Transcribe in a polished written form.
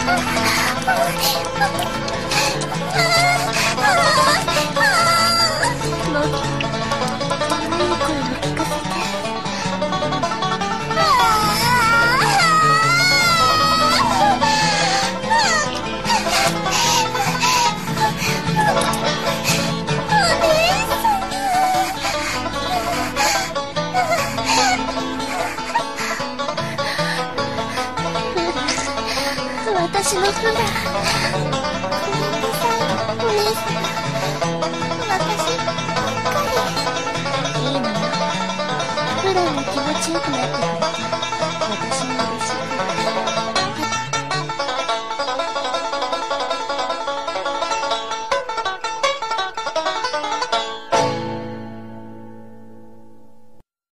私のフラ。ごめんなさい、お姉さん。私ばっかり。いいのよ。フラも気持ちよくなってくれて、私も